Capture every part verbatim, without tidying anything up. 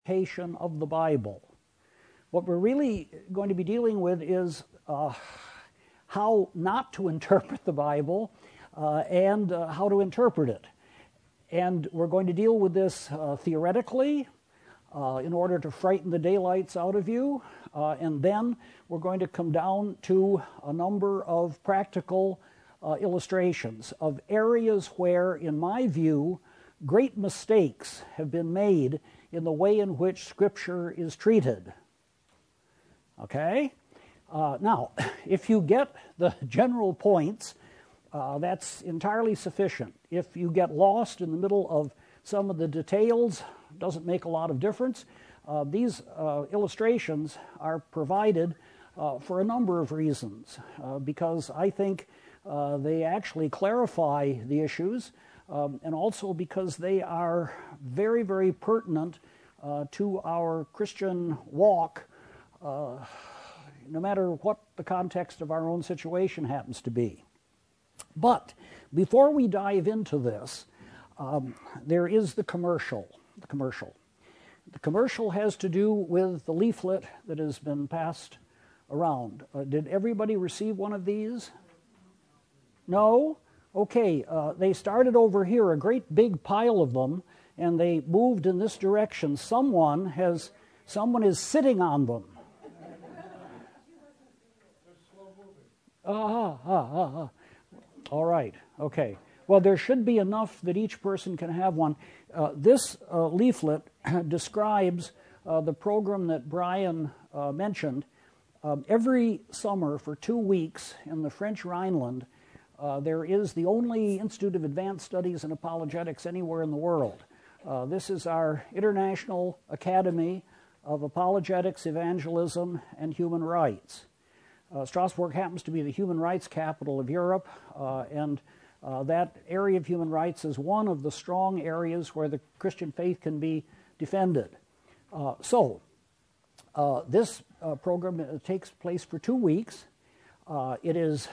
interpretation of the Bible. What we're really going to be dealing with is uh, how not to interpret the Bible uh, and uh, how to interpret it. And we're going to deal with this uh, theoretically uh, in order to frighten the daylights out of you. Uh, and then we're going to come down to a number of practical uh, illustrations of areas where, in my view, great mistakes have been made in the way in which Scripture is treated. Okay? Uh, now, if you get the general points, uh, that's entirely sufficient. If you get lost in the middle of some of the details, doesn't make a lot of difference. Uh, these uh, illustrations are provided uh, for a number of reasons, uh, because I think uh, they actually clarify the issues, um, and also because they are very, very pertinent uh, to our Christian walk, uh, no matter what the context of our own situation happens to be. But before we dive into this, um, there is the commercial. The commercial. The commercial has to do with the leaflet that has been passed around. Uh, did everybody receive one of these? No? Okay, uh, they started over here, a great big pile of them, and they moved in this direction. Someone has, someone is sitting on them. Ah, ah, ah, ah. All right, okay. Well, there should be enough that each person can have one. Uh, this uh, leaflet describes uh, the program that Brian uh, mentioned. Um, every summer for two weeks in the French Rhineland, uh, there is the only Institute of Advanced Studies in Apologetics anywhere in the world. Uh, this is our International Academy of Apologetics, Evangelism, and Human Rights. Uh, Strasbourg happens to be the human rights capital of Europe, uh, and uh, that area of human rights is one of the strong areas where the Christian faith can be defended. Uh, so, uh, this uh, program uh, takes place for two weeks. Uh, it is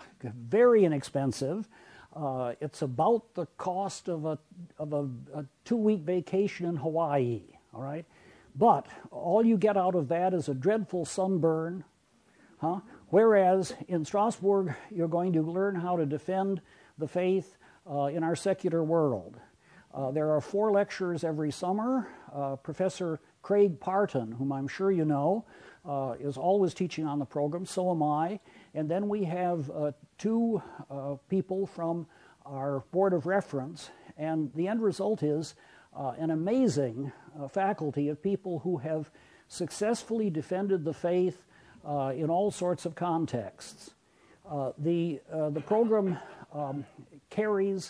very inexpensive. Uh, it's about the cost of a of a, a two-week vacation in Hawaii. All right, but all you get out of that is a dreadful sunburn. Huh? Whereas in Strasbourg, you're going to learn how to defend the faith uh, in our secular world. Uh, there are four lectures every summer. Uh, Professor Craig Parton, whom I'm sure you know, uh, is always teaching on the program. So am I. And then we have uh, two uh, people from our board of reference. And the end result is uh, an amazing uh, faculty of people who have successfully defended the faith Uh, in all sorts of contexts. Uh, the, uh, the program um, carries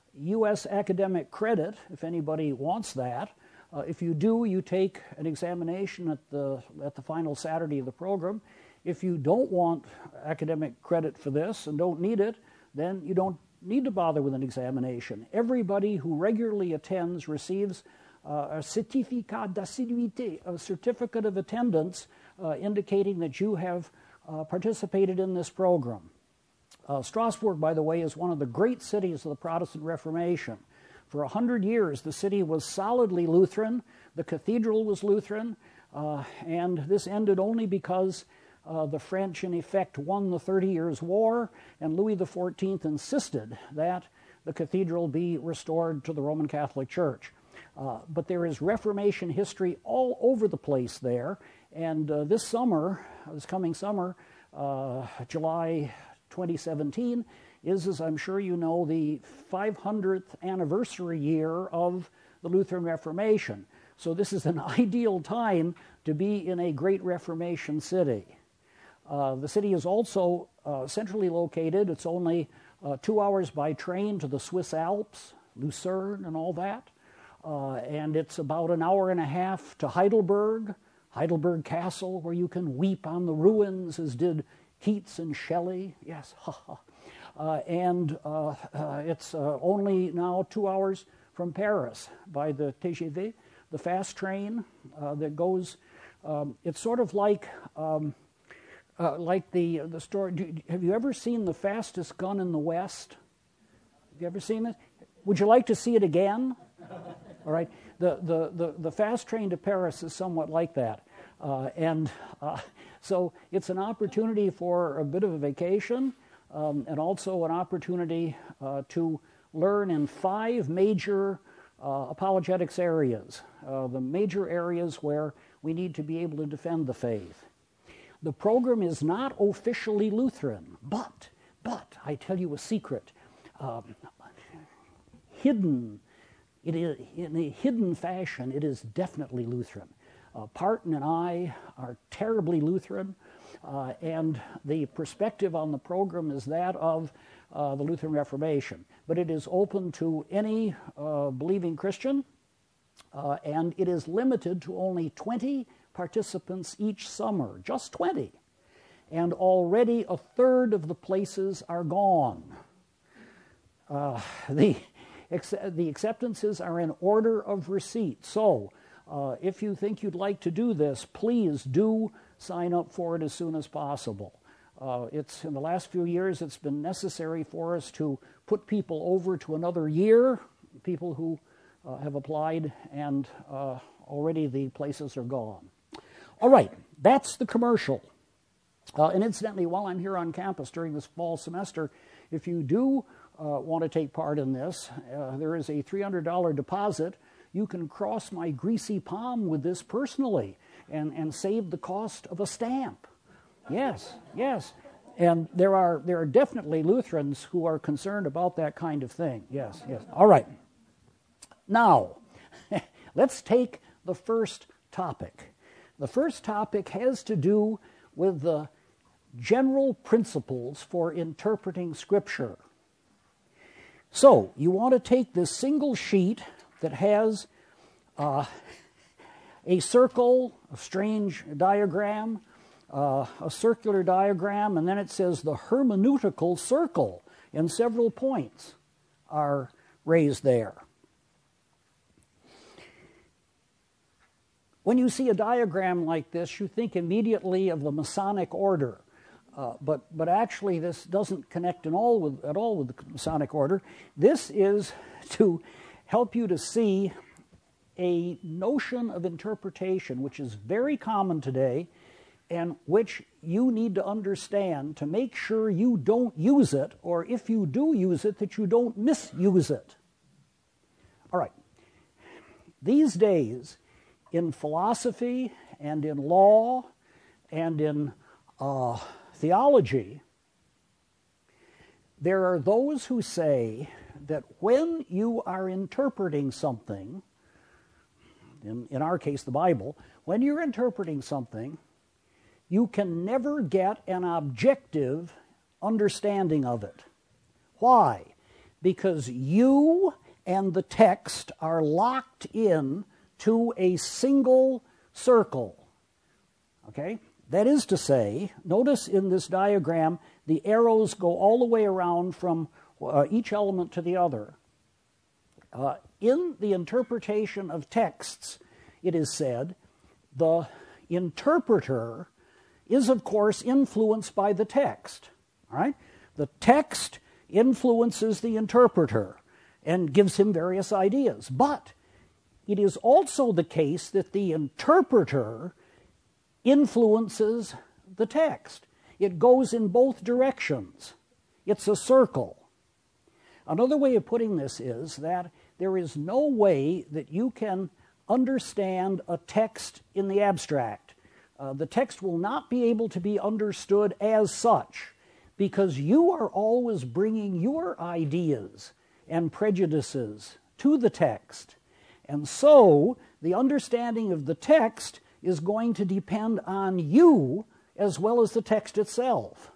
U S academic credit, if anybody wants that. Uh, if you do, you take an examination at the, at the final Saturday of the program. If you don't want academic credit for this and don't need it, then you don't need to bother with an examination. Everybody who regularly attends receives uh, a certificat d'assiduité, a certificate of attendance, Uh, indicating that you have uh, participated in this program. Uh, Strasbourg, by the way, is one of the great cities of the Protestant Reformation. For a hundred years, the city was solidly Lutheran. The cathedral was Lutheran, uh, and this ended only because uh, the French, in effect, won the Thirty Years' War, and Louis the fourteenth insisted that the cathedral be restored to the Roman Catholic Church. Uh, but there is Reformation history all over the place there. And uh, this summer, this coming summer, uh, July twenty seventeen, is, as I'm sure you know, the five hundredth anniversary year of the Lutheran Reformation. So this is an ideal time to be in a great Reformation city. Uh, the city is also uh, centrally located. It's only uh, two hours by train to the Swiss Alps, Lucerne and all that. Uh, and it's about an hour and a half to Heidelberg, Heidelberg Castle, where you can weep on the ruins, as did Keats and Shelley. Yes, ha ha. Uh, and uh, uh, it's uh, only now two hours from Paris by the T G V, the fast train uh, that goes. Um, it's sort of like um, uh, like the the story. Do, have you ever seen The Fastest Gun in the West? Have you ever seen it? Would you like to see it again? All right. the, the, the, the fast train to Paris is somewhat like that. Uh, and uh, so it's an opportunity for a bit of a vacation, um, and also an opportunity uh, to learn in five major uh, apologetics areas, uh, the major areas where we need to be able to defend the faith. The program is not officially Lutheran, but, but, I tell you a secret, um, hidden, it is, in a hidden fashion, it is definitely Lutheran. Uh, Parton and I are terribly Lutheran, uh, and the perspective on the program is that of uh, the Lutheran Reformation. But it is open to any uh, believing Christian, uh, and it is limited to only twenty participants each summer, just twenty. And already a third of the places are gone. Uh, the, the acceptances are in order of receipt. So, Uh, if you think you'd like to do this, please do sign up for it as soon as possible. Uh, it's in the last few years, it's been necessary for us to put people over to another year, people who uh, have applied, and uh, already the places are gone. All right, that's the commercial. Uh, and incidentally, while I'm here on campus during this fall semester, if you do uh, want to take part in this, uh, there is a three hundred dollars deposit. You can cross my greasy palm with this personally and, and save the cost of a stamp. Yes, yes. And there are there are definitely Lutherans who are concerned about that kind of thing. Yes, yes. All right. Now, let's take the first topic. The first topic has to do with the general principles for interpreting Scripture. So, you want to take this single sheet that has uh, a circle, a strange diagram, uh, a circular diagram, and then it says the hermeneutical circle, and several points are raised there. When you see a diagram like this, you think immediately of the Masonic order. Uh, but, but actually this doesn't connect in all with, at all with the Masonic order. This is to help you to see a notion of interpretation which is very common today and which you need to understand to make sure you don't use it, or if you do use it, that you don't misuse it. All right. These days, in philosophy and in law and in uh, theology, there are those who say that when you are interpreting something, in, in our case the Bible, when you're interpreting something, you can never get an objective understanding of it. Why? Because you and the text are locked in to a single circle. Okay? That is to say, notice in this diagram, the arrows go all the way around from uh, each element to the other. Uh, in the interpretation of texts, it is said, the interpreter is, of course, influenced by the text. All right? The text influences the interpreter and gives him various ideas. But it is also the case that the interpreter influences the text. It goes in both directions. It's a circle. Another way of putting this is that there is no way that you can understand a text in the abstract. Uh, the text will not be able to be understood as such because you are always bringing your ideas and prejudices to the text. And so the understanding of the text is going to depend on you as well as the text itself.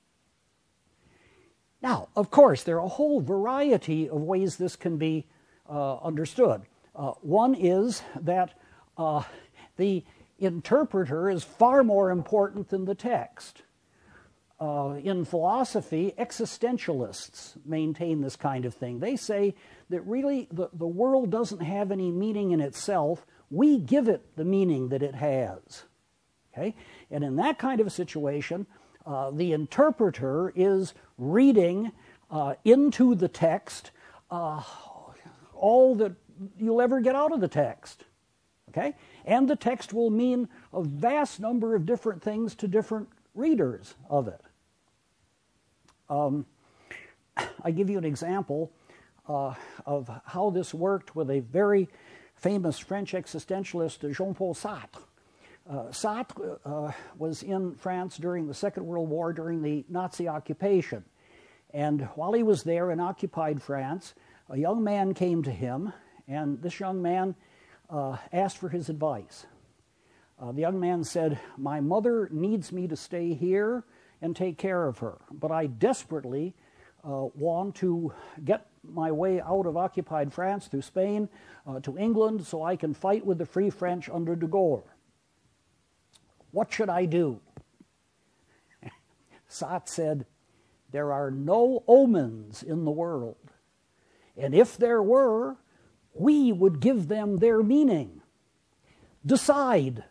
Now, of course, there are a whole variety of ways this can be uh, understood. Uh, one is that uh, the interpreter is far more important than the text. Uh, in philosophy, existentialists maintain this kind of thing. They say that really the, the world doesn't have any meaning in itself. We give it the meaning that it has. Okay? And in that kind of a situation, uh, the interpreter is reading uh, into the text uh, all that you'll ever get out of the text. Okay? And the text will mean a vast number of different things to different readers of it. Um, I give you an example uh, of how this worked with a very famous French existentialist, Jean-Paul Sartre. Uh, Sartre uh, was in France during the Second World War, during the Nazi occupation. And while he was there in occupied France, a young man came to him, and this young man uh, asked for his advice. Uh, the young man said, "My mother needs me to stay here and take care of her, but I desperately uh, want to get my way out of occupied France through Spain uh, to England so I can fight with the Free French under de Gaulle. What should I do?" Sartre said, "There are no omens in the world, and if there were, we would give them their meaning. Decide."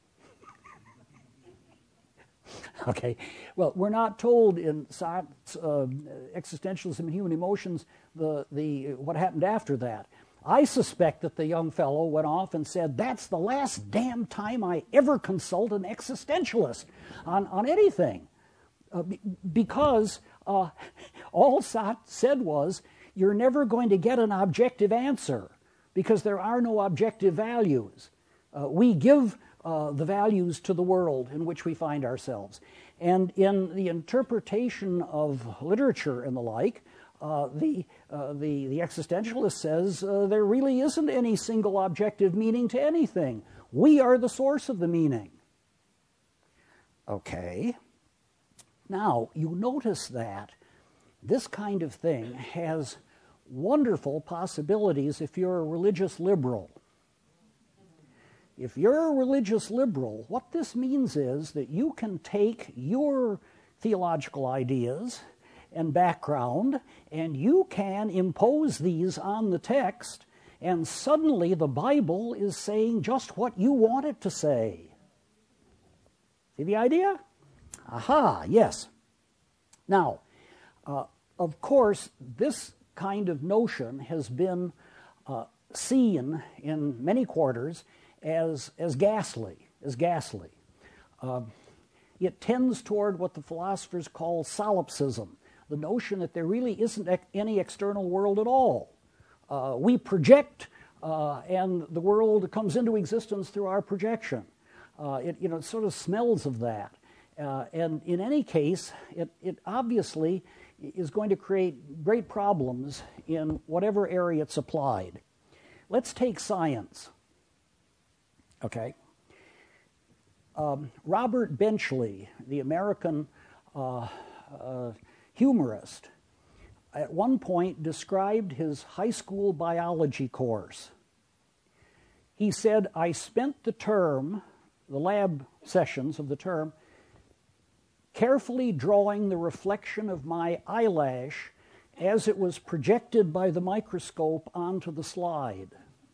Okay, well, we're not told in Sartre's uh, Existentialism and Human Emotions the, the, what happened after that. I suspect that the young fellow went off and said, "That's the last damn time I ever consult an existentialist on, on anything." Uh, b- because uh, all Sartre said was, you're never going to get an objective answer because there are no objective values. Uh, we give uh, the values to the world in which we find ourselves. And in the interpretation of literature and the like, uh, the, uh, the, the existentialist says uh, there really isn't any single objective meaning to anything. We are the source of the meaning. Okay. Now, you notice that this kind of thing has wonderful possibilities if you're a religious liberal. If you're a religious liberal, what this means is that you can take your theological ideas and background and you can impose these on the text, and suddenly the Bible is saying just what you want it to say. See the idea? Aha, yes. Now, uh, of course, this kind of notion has been uh, seen in many quarters as, as ghastly, as ghastly. Uh, it tends toward what the philosophers call solipsism, the notion that there really isn't any external world at all. Uh, we project, uh, and the world comes into existence through our projection. Uh, it, you know, it sort of smells of that. Uh, and in any case, it, it obviously is going to create great problems in whatever area it's applied. Let's take science. Okay. Um, Robert Benchley, the American uh, uh, humorist, at one point described his high school biology course. He said, "I spent the term, the lab sessions of the term, carefully drawing the reflection of my eyelash as it was projected by the microscope onto the slide."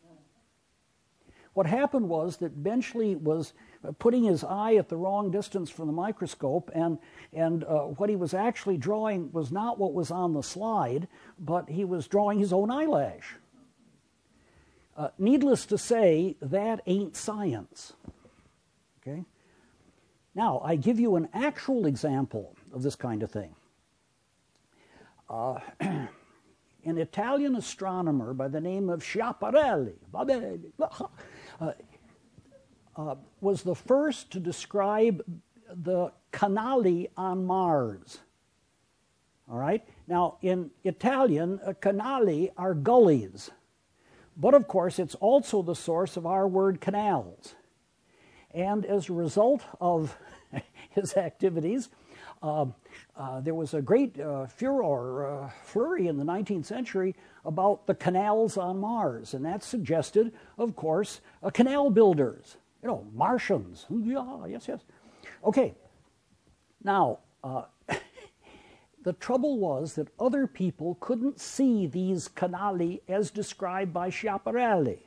What happened was that Benchley was putting his eye at the wrong distance from the microscope, and, and uh, what he was actually drawing was not what was on the slide, but he was drawing his own eyelash. Uh, needless to say, that ain't science. Okay? Now, I give you an actual example of this kind of thing. Uh, an Italian astronomer by the name of Schiaparelli uh, uh, was the first to describe the canali on Mars. All right? Now, in Italian, uh, canali are gullies. But, of course, it's also the source of our word canals. And as a result of his activities, uh, uh, there was a great uh, furor, uh, flurry in the nineteenth century about the canals on Mars. And that suggested, of course, uh, canal builders, you know, Martians. Yeah, yes, yes. Okay. Now, uh, the trouble was that other people couldn't see these canali as described by Schiaparelli.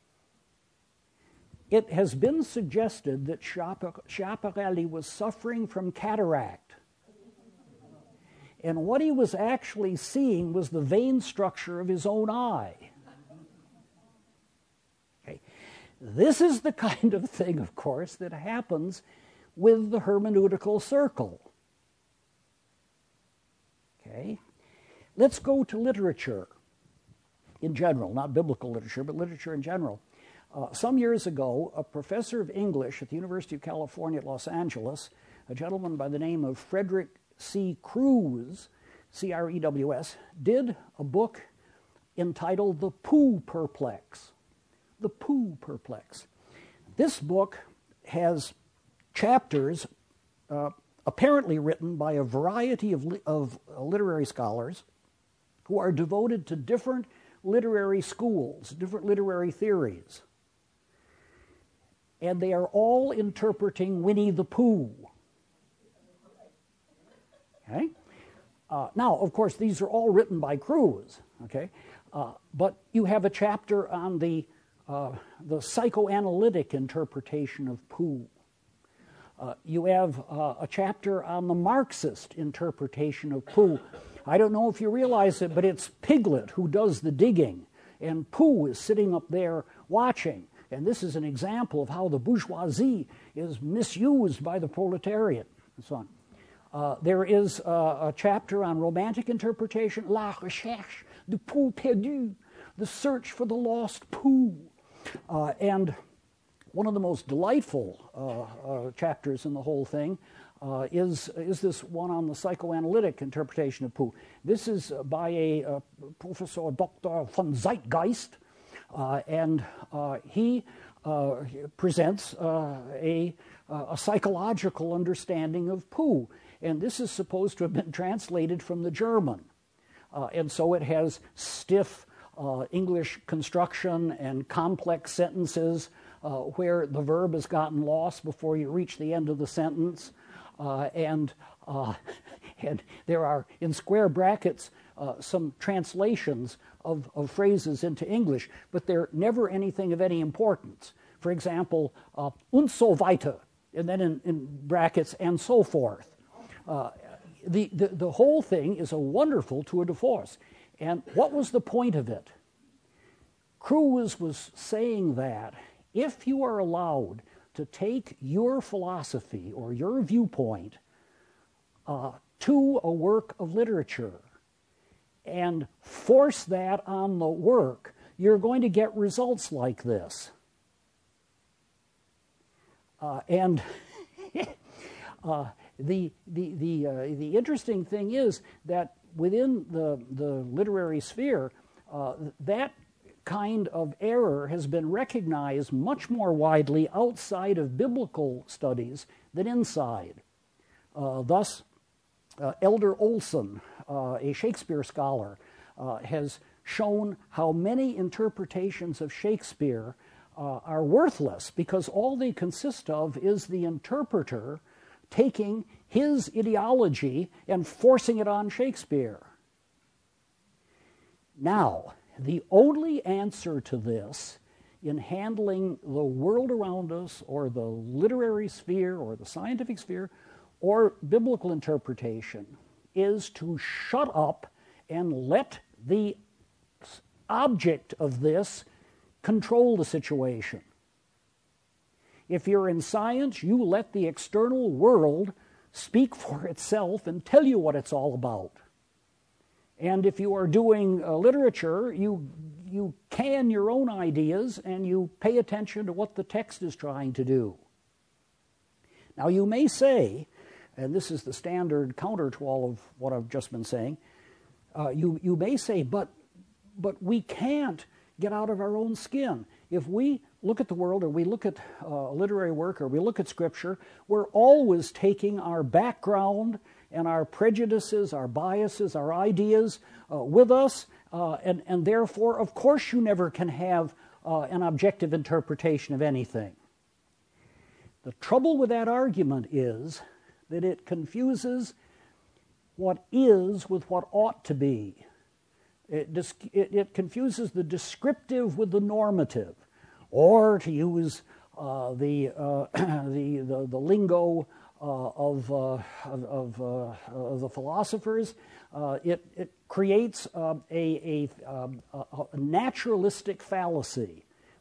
It has been suggested that Schiaparelli was suffering from cataract. And what he was actually seeing was the vein structure of his own eye. This is the kind of thing, of course, that happens with the hermeneutical circle. Okay? Let's go to literature in general, not biblical literature, but literature in general. Uh, some years ago, a professor of English at the University of California at Los Angeles, a gentleman by the name of Frederick C. Crews, C R E W S, did a book entitled The Pooh Perplex. The Pooh Perplex. This book has chapters uh, apparently written by a variety of, li- of uh, literary scholars who are devoted to different literary schools, different literary theories. And they are all interpreting Winnie the Pooh. Okay? Uh, now, of course, these are all written by Crews, okay? Uh, but you have a chapter on the, uh, the psychoanalytic interpretation of Pooh. Uh, you have uh, a chapter on the Marxist interpretation of Pooh. I don't know if you realize it, but it's Piglet who does the digging, and Pooh is sitting up there watching. And this is an example of how the bourgeoisie is misused by the proletariat, and so on. Uh, there is uh, a chapter on romantic interpretation, La Recherche du Pooh Perdu, the search for the lost Pooh. Uh, and one of the most delightful uh, uh, chapters in the whole thing uh, is, is this one on the psychoanalytic interpretation of Pooh. This is by a, a Professor Doctor von Zeitgeist, uh, and uh, he uh, presents uh, a, a psychological understanding of Pooh. And this is supposed to have been translated from the German. Uh, and so it has stiff uh, English construction and complex sentences uh, where the verb has gotten lost before you reach the end of the sentence. Uh, and, uh, and there are, in square brackets, uh, some translations of, of phrases into English, but they're never anything of any importance. For example, uh, und so weiter, and then in, in brackets, and so forth. Uh, the, the, the whole thing is a wonderful tour de force. And what was the point of it? Crews was saying that if you are allowed to take your philosophy or your viewpoint uh, to a work of literature and force that on the work, you're going to get results like this. Uh, and uh, the the the uh, the interesting thing is that within the the literary sphere, uh, that kind of error has been recognized much more widely outside of biblical studies than inside. Uh, thus, uh, Elder Olson, uh, a Shakespeare scholar, uh, has shown how many interpretations of Shakespeare uh, are worthless because all they consist of is the interpreter taking his ideology and forcing it on Shakespeare. Now, the only answer to this in handling the world around us or the literary sphere or the scientific sphere or biblical interpretation is to shut up and let the object of this control the situation. If you're in science, you let the external world speak for itself and tell you what it's all about. And if you are doing uh, literature, you, you can your own ideas and you pay attention to what the text is trying to do. Now you may say, and this is the standard counter to all of what I've just been saying, uh, you, you may say, but, but we can't get out of our own skin. If we look at the world or we look at uh, literary work or we look at Scripture, we're always taking our background and our prejudices, our biases, our ideas uh, with us, uh, and, and therefore, of course, you never can have uh, an objective interpretation of anything. The trouble with that argument is that it confuses what is with what ought to be. It, it, it confuses the descriptive with the normative, or to use uh, the, uh, the, the the lingo uh, of, uh, of, of, uh, of the philosophers, uh, it, it creates uh, a, a, um, a, a naturalistic fallacy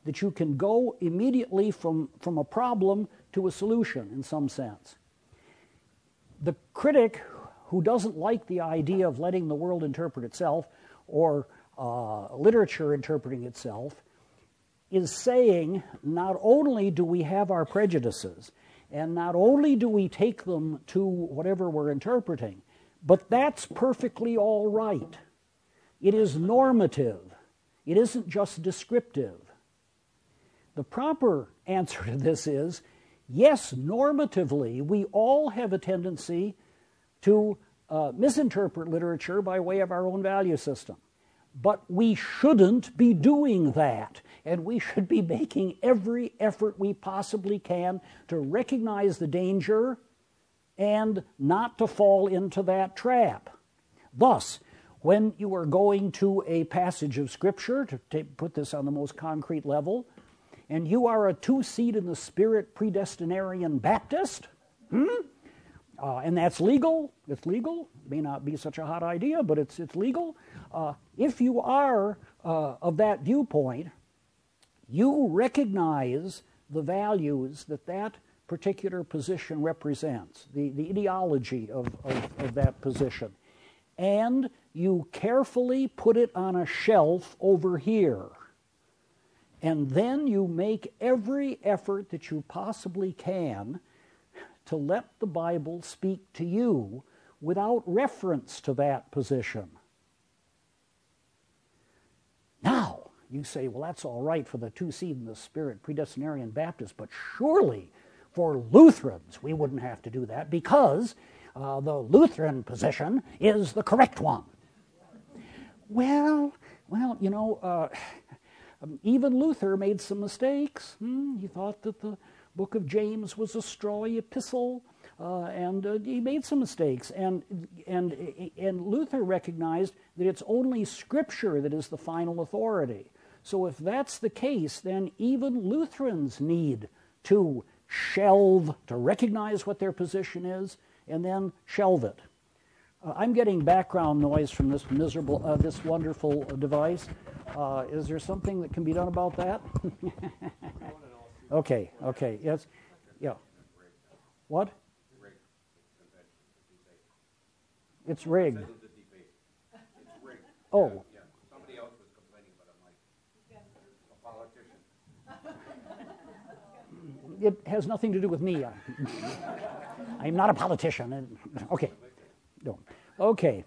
that you can go immediately from, from a problem to a solution in some sense. The critic who doesn't like the idea of letting the world interpret itself or uh, literature interpreting itself is saying not only do we have our prejudices and not only do we take them to whatever we're interpreting, but that's perfectly all right. It is normative. It isn't just descriptive. The proper answer to this is, yes, normatively, we all have a tendency to uh, misinterpret literature by way of our own value system. But we shouldn't be doing that, and we should be making every effort we possibly can to recognize the danger and not to fall into that trap. Thus, when you are going to a passage of Scripture, to t- put this on the most concrete level, and you are a two-seed in the Spirit predestinarian Baptist, hmm? uh, and that's legal, it's legal, it may not be such a hot idea, but it's, it's legal. Uh, if you are uh, of that viewpoint, you recognize the values that that particular position represents, the, the ideology of, of, of that position. And you carefully put it on a shelf over here. And then you make every effort that you possibly can to let the Bible speak to you without reference to that position. Now, you say, well, that's all right for the two-seed in the Spirit predestinarian Baptist, but surely for Lutherans we wouldn't have to do that because uh, the Lutheran position is the correct one. Well, well, you know, uh, Um, even Luther made some mistakes. Hmm? He thought that the book of James was a strawy epistle, uh, and uh, he made some mistakes. And, and, and Luther recognized that it's only Scripture that is the final authority. So if that's the case, then even Lutherans need to shelve, to recognize what their position is, and then shelve it. Uh, I'm getting background noise from this miserable, uh, this wonderful uh, device. Uh, is there something that can be done about that? okay, okay, yes, yeah. What? It's rigged. Oh. Somebody else was complaining, but I'm like, a politician. It has nothing to do with me. I'm not a politician. Okay. No. Okay.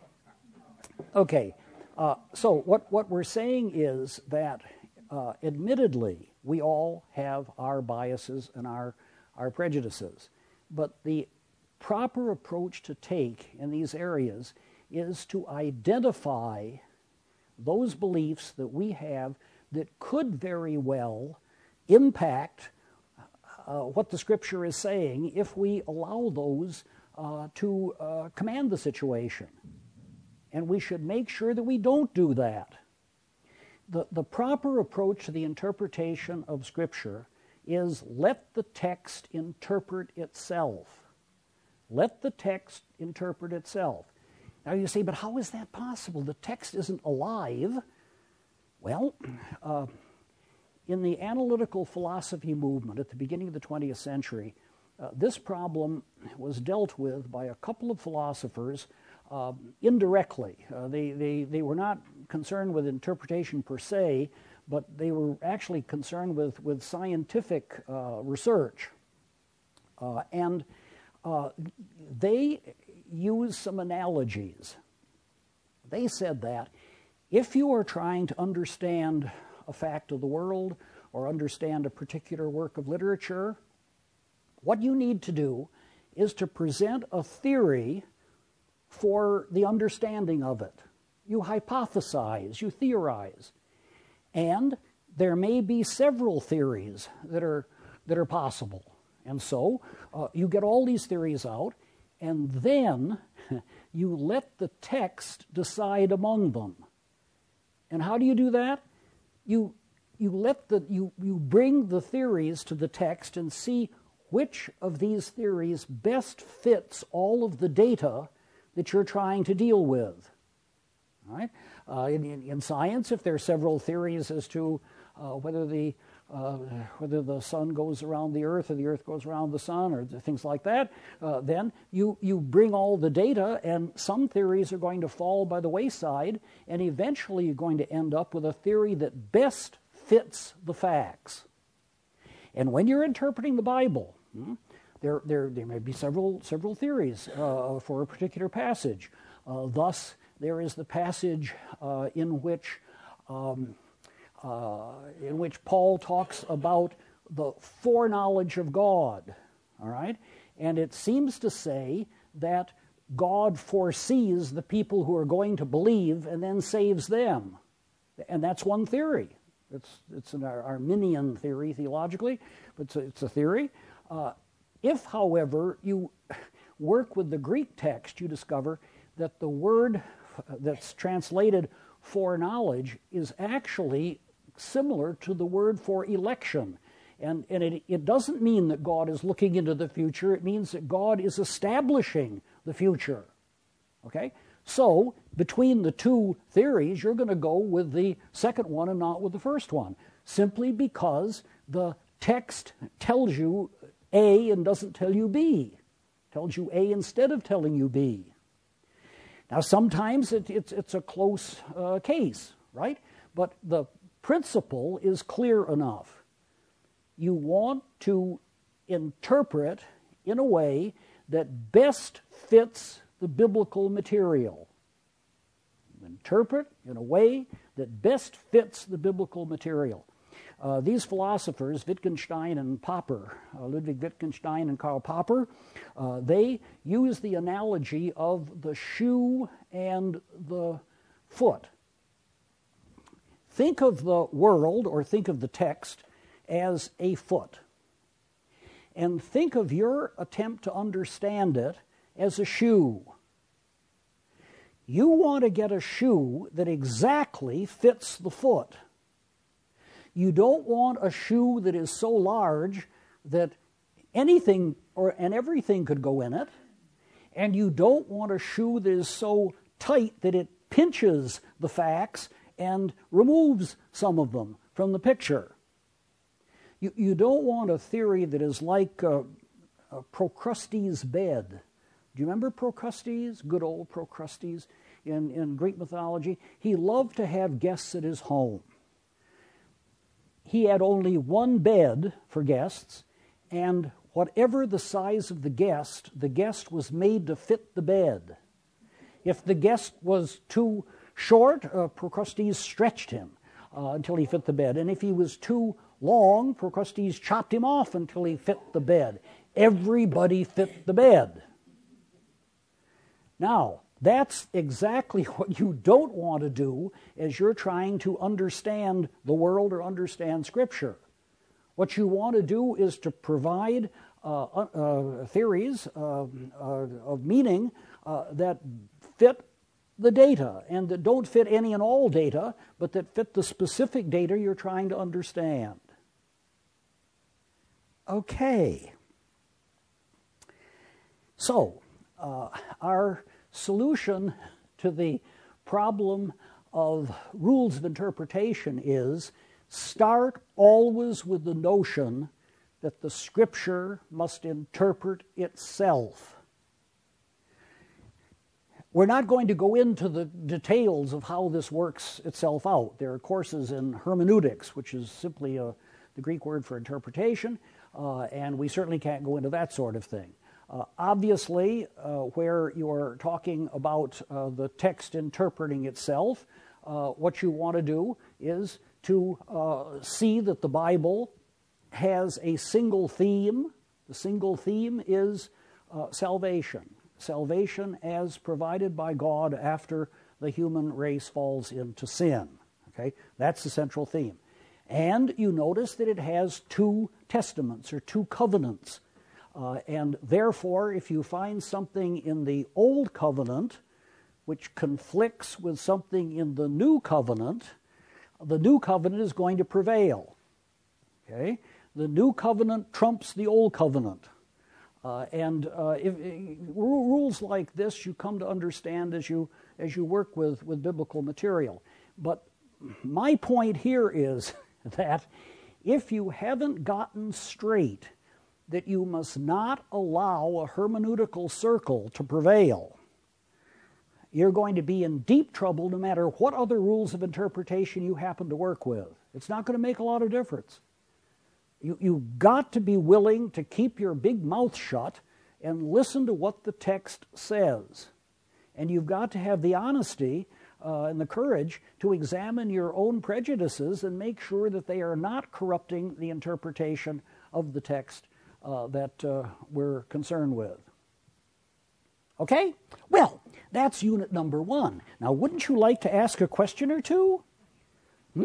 Okay. Uh, so what, what we're saying is that, uh, admittedly, we all have our biases and our, our prejudices. But the proper approach to take in these areas is to identify those beliefs that we have that could very well impact uh, what the Scripture is saying if we allow those uh, to uh, command the situation. And we should make sure that we don't do that. The, the proper approach to the interpretation of Scripture is let the text interpret itself. Let the text interpret itself. Now you say, but how is that possible? The text isn't alive. Well, uh, in the analytical philosophy movement at the beginning of the twentieth century, uh, this problem was dealt with by a couple of philosophers uh, indirectly. Uh, they, they, they were not concerned with interpretation per se, but they were actually concerned with, with scientific uh, research. Uh, and uh, they used some analogies. They said that if you are trying to understand a fact of the world or understand a particular work of literature, what you need to do is to present a theory for the understanding of it. You hypothesize, you theorize. And there may be several theories that are, that are possible. And so uh, you get all these theories out, and then you let the text decide among them. And how do you do that? You, you, let the, you, you bring the theories to the text and see which of these theories best fits all of the data that you're trying to deal with. All right? Uh, in, in, in science, if there are several theories as to uh, whether the uh, whether the sun goes around the earth or the earth goes around the sun or things like that, uh, then you, you bring all the data, and some theories are going to fall by the wayside, and eventually you're going to end up with a theory that best fits the facts. And when you're interpreting the Bible, hmm, there, there, there may be several, several theories uh, for a particular passage. Uh, thus, there is the passage uh, in which um, uh, in which Paul talks about the foreknowledge of God. All right, and it seems to say that God foresees the people who are going to believe and then saves them, and that's one theory. It's it's an Arminian theory theologically, but it's a, it's a theory. Uh, if, however, you work with the Greek text, you discover that the word that's translated foreknowledge is actually similar to the word for election. And, and it, it doesn't mean that God is looking into the future. It means that God is establishing the future. Okay? So, between the two theories, you're going to go with the second one and not with the first one, simply because the text tells you A and doesn't tell you B. It tells you A instead of telling you B. Now, sometimes it, it's, it's a close uh, case, right? But the principle is clear enough. You want to interpret in a way that best fits the biblical material. Interpret in a way that best fits the biblical material. Uh, these philosophers, Wittgenstein and Popper, uh, Ludwig Wittgenstein and Karl Popper, uh, they use the analogy of the shoe and the foot. Think of the world, or think of the text, as a foot. And think of your attempt to understand it as a shoe. You want to get a shoe that exactly fits the foot. You don't want a shoe that is so large that anything or and everything could go in it. And you don't want a shoe that is so tight that it pinches the facts and removes some of them from the picture. You, you don't want a theory that is like uh, uh, Procrustes' bed. Do you remember Procrustes? Good old Procrustes in, in Greek mythology. He loved to have guests at his home. He had only one bed for guests, and whatever the size of the guest, the guest was made to fit the bed. If the guest was too short, uh, Procrustes stretched him uh, until he fit the bed. And if he was too long, Procrustes chopped him off until he fit the bed. Everybody fit the bed. Now, that's exactly what you don't want to do as you're trying to understand the world or understand Scripture. What you want to do is to provide uh, uh, theories uh, uh, of meaning uh, that fit the data, and that don't fit any and all data, but that fit the specific data you're trying to understand. Okay. So, uh, our solution to the problem of rules of interpretation is start always with the notion that the Scripture must interpret itself. We're not going to go into the details of how this works itself out. There are courses in hermeneutics, which is simply a, the Greek word for interpretation, uh, and we certainly can't go into that sort of thing. Uh, obviously, uh, where you're talking about uh, the text interpreting itself, uh, what you want to do is to uh, see that the Bible has a single theme. The single theme is uh, salvation. Salvation as provided by God after the human race falls into sin. Okay, that's the central theme. And you notice that it has two testaments or two covenants. Uh, and therefore, if you find something in the Old Covenant which conflicts with something in the New Covenant, the New Covenant is going to prevail. Okay? The New Covenant trumps the Old Covenant. Uh, and uh, if, if, rules like this you come to understand as you as you work with, with biblical material. But my point here is that if you haven't gotten straight that you must not allow a hermeneutical circle to prevail, you're going to be in deep trouble no matter what other rules of interpretation you happen to work with. It's not going to make a lot of difference. You, you've got to be willing to keep your big mouth shut and listen to what the text says. And you've got to have the honesty uh, and the courage to examine your own prejudices and make sure that they are not corrupting the interpretation of the text uh, that uh, we're concerned with. Okay? Well, that's unit number one. Now, wouldn't you like to ask a question or two? Hmm?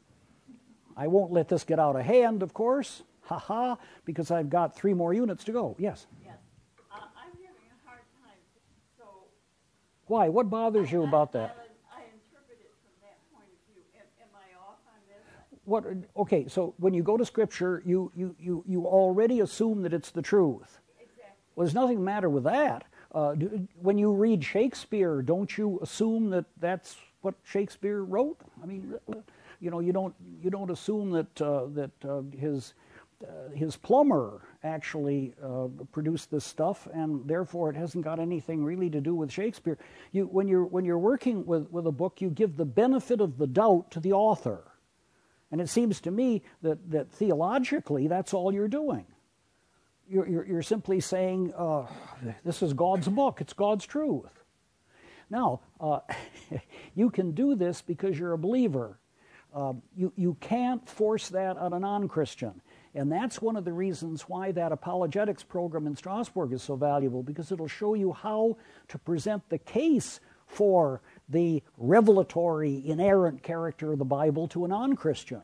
I won't let this get out of hand, of course. Ha ha, because I've got three more units to go. Yes? Yes. Uh, I'm having a hard time. So Why? What bothers you I, about I, that? I, I interpret it from that point of view. Am, am I off on this? What? Okay, so when you go to Scripture, you, you, you, you already assume that it's the truth. Exactly. Well, there's nothing the matter with that. Uh, do, when you read Shakespeare, don't you assume that that's what Shakespeare wrote? I mean, you know, you don't you don't assume that uh, that uh, his uh, his plumber actually uh, produced this stuff, and therefore it hasn't got anything really to do with Shakespeare. You when you're when you're working with with a book, you give the benefit of the doubt to the author, and it seems to me that that theologically that's all you're doing. You're, you're, you're simply saying, uh, this is God's book, it's God's truth. Now, uh, you can do this because you're a believer. Uh, you, you can't force that on a non-Christian. And that's one of the reasons why that apologetics program in Strasbourg is so valuable, because it'll show you how to present the case for the revelatory, inerrant character of the Bible to a non-Christian.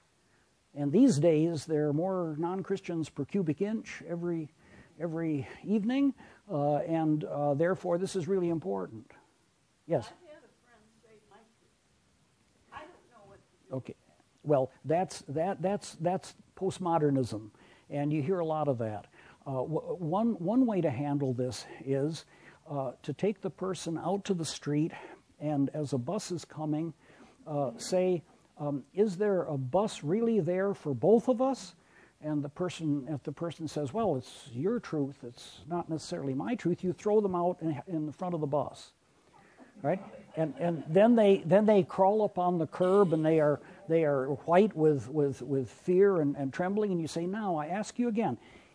And these days, there are more non-Christians per cubic inch every every evening, uh, and uh, therefore this is really important. Yes? I've had a friend say my truth. I don't know what to do. Okay. Well, that's that that's that's postmodernism, and you hear a lot of that. Uh, w- one one way to handle this is uh, to take the person out to the street, and as a bus is coming, uh, say, Um, is there a bus really there for both of us? And the person, if the person says, well, it's your truth, it's not necessarily my truth, you throw them out in, in the front of the bus, right? And and then they then they crawl up on the curb, and they are they are white with with with fear and, and trembling. And you say, now I ask you again,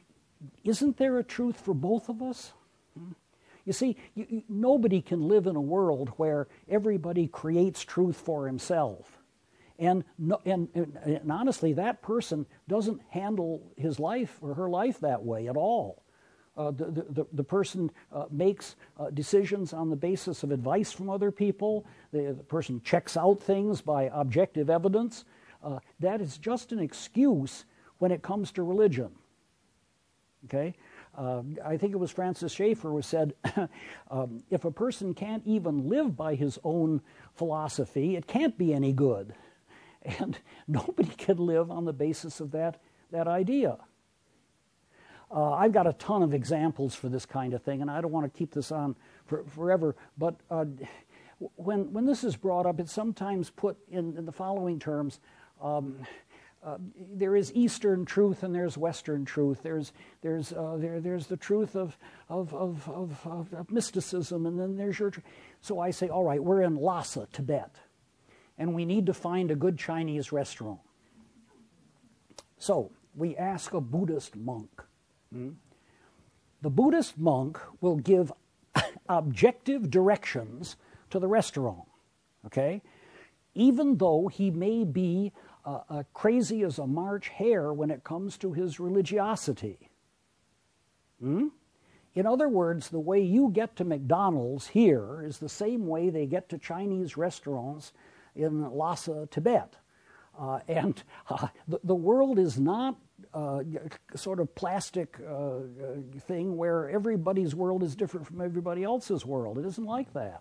isn't there a truth for both of us? Hmm? You see, you, you, nobody can live in a world where everybody creates truth for himself. And, no, and, and honestly, that person doesn't handle his life or her life that way at all. Uh, the, the, the person uh, makes uh, decisions on the basis of advice from other people. The, the person checks out things by objective evidence. Uh, that is just an excuse when it comes to religion. Okay? Uh, I think it was Francis Schaeffer who said, um, if a person can't even live by his own philosophy, it can't be any good. And nobody can live on the basis of that, that idea. Uh, I've got a ton of examples for this kind of thing, and I don't want to keep this on for, forever. But uh, when when this is brought up, it's sometimes put in, in the following terms. Um, uh, there is Eastern truth and there's Western truth. There's there's uh, there there's the truth of of, of of of of mysticism, and then there's your. Tr- so I say, all right, we're in Lhasa, Tibet, and we need to find a good Chinese restaurant. So we ask a Buddhist monk. Hmm? The Buddhist monk will give objective directions to the restaurant, okay? Even though he may be uh, uh, crazy as a March hare when it comes to his religiosity. Hmm? In other words, the way you get to McDonald's here is the same way they get to Chinese restaurants in Lhasa, Tibet. Uh, and uh, the, the world is not uh, sort of plastic uh, thing where everybody's world is different from everybody else's world. It isn't like that.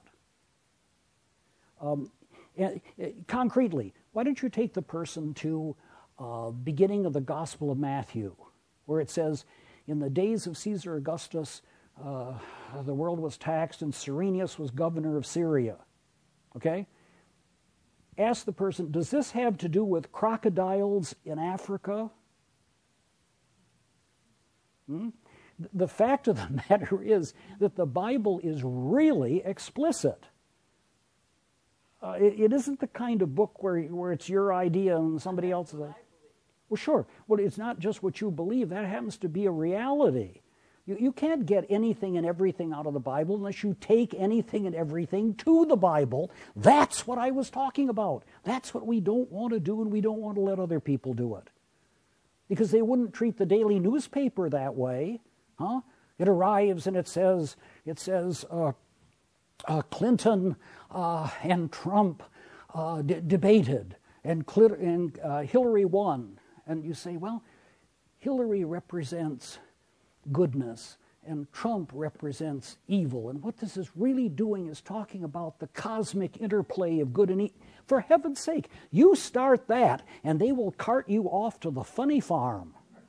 Um, and, uh, concretely, why don't you take the person to uh, beginning of the Gospel of Matthew, where it says, in the days of Caesar Augustus, uh, the world was taxed, and Cyrenius was governor of Syria. Okay? ask the person, does this have to do with crocodiles in Africa? Hmm? The fact of the matter is that the Bible is really explicit. Uh, it, it isn't the kind of book where, where it's your idea and somebody else's. Well, sure. Well, it's not just what you believe. That happens to be a reality. You, you can't get anything and everything out of the Bible unless you take anything and everything to the Bible. That's what I was talking about. That's what we don't want to do, and we don't want to let other people do it. Because they wouldn't treat the daily newspaper that way. Huh? It arrives and it says, it says uh, uh, Clinton uh, and Trump uh, d- debated, and, Cl- and uh, Hillary won. And you say, well, Hillary represents goodness, and Trump represents evil. And what this is really doing is talking about the cosmic interplay of good and evil. For heaven's sake, you start that, and they will cart you off to the funny farm.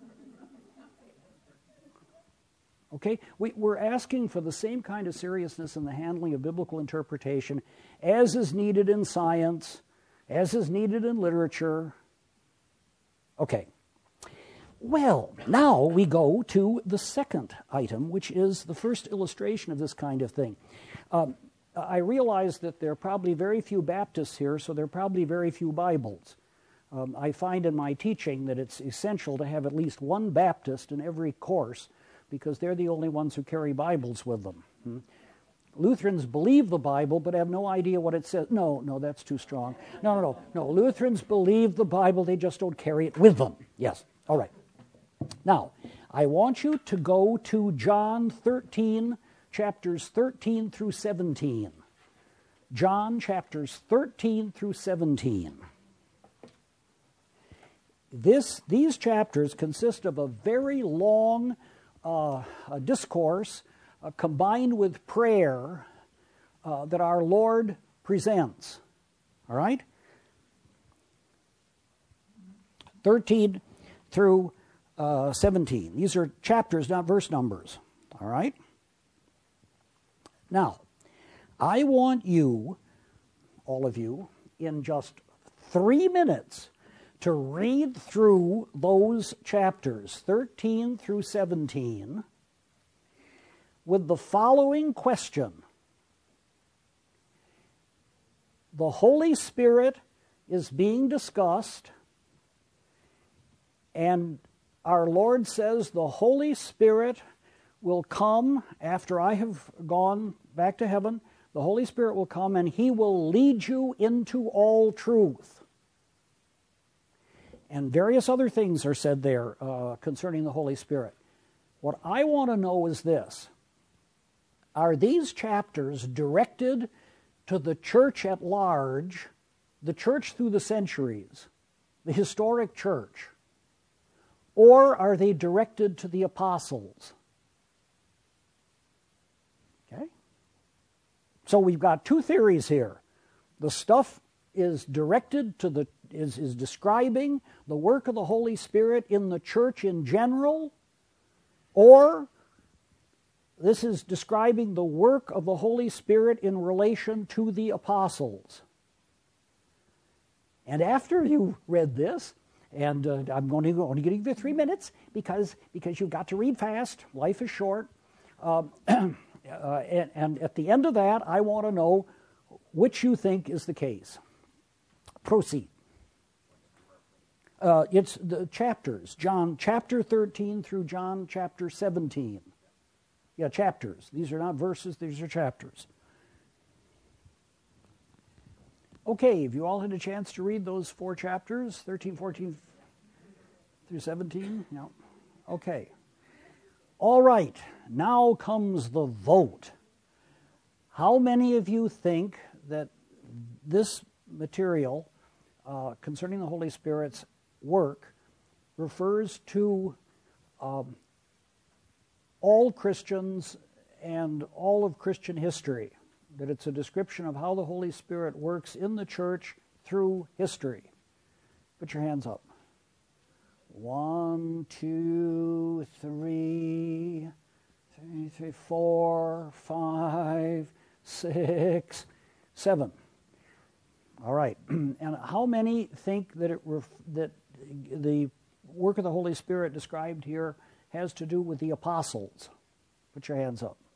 Okay? We, we're asking for the same kind of seriousness in the handling of biblical interpretation as is needed in science, as is needed in literature. Okay. Well, now we go to the second item, which is the first illustration of this kind of thing. Um, I realize that there are probably very few Baptists here, so there are probably very few Bibles. Um, I find in my teaching that it's essential to have at least one Baptist in every course, because they're the only ones who carry Bibles with them. Hmm? Lutherans believe the Bible but have no idea what it says. No, no, that's too strong. No, no, no. No, Lutherans believe the Bible, they just don't carry it with them. Yes, all right. Now, I want you to go to John thirteen, chapters thirteen through seventeen. John chapters thirteen through seventeen. This, these chapters consist of a very long uh, a discourse uh, combined with prayer uh, that our Lord presents. All right? thirteen through uh, seventeen. These are chapters, not verse numbers. All right? Now, I want you, all of you, in just three minutes to read through those chapters, thirteen through seventeen, with the following question. The Holy Spirit is being discussed, and our Lord says the Holy Spirit will come after I have gone back to heaven. The Holy Spirit will come and He will lead you into all truth. And various other things are said there uh, concerning the Holy Spirit. What I want to know is this. Are these chapters directed to the church at large, the church through the centuries, the historic church, or are they directed to the apostles? Okay? So we've got two theories here. The stuff is directed to the is, is describing the work of the Holy Spirit in the church in general, or this is describing the work of the Holy Spirit in relation to the apostles. And after you read this, and uh, I'm going to only give you three minutes because because you've got to read fast. Life is short. Um, uh, and, and at the end of that, I want to know which you think is the case. Proceed. Uh, it's the chapters. John chapter thirteen through John chapter seventeen. Yeah, chapters. These are not verses, these are chapters. Okay, have you all had a chance to read those four chapters, thirteen, fourteen through seventeen? No. Okay. All right, now comes the vote. How many of you think that this material uh, concerning the Holy Spirit's work refers to um, all Christians and all of Christian history? That it's a description of how the Holy Spirit works in the church through history? Put your hands up. One, two, three, three, three, four, five, six, seven. All right. And how many think that it ref- that the work of the Holy Spirit described here has to do with the apostles? Put your hands up.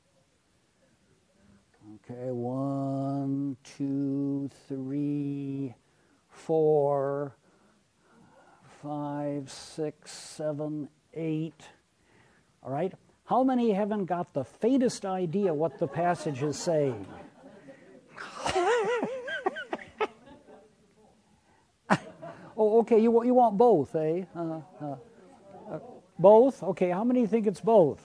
Okay, one, two, three, four, five, six, seven, eight. All right. How many haven't got the faintest idea what the passage is saying? Oh, okay. You you want both, eh? Uh, uh, uh, both. Okay. How many think it's both?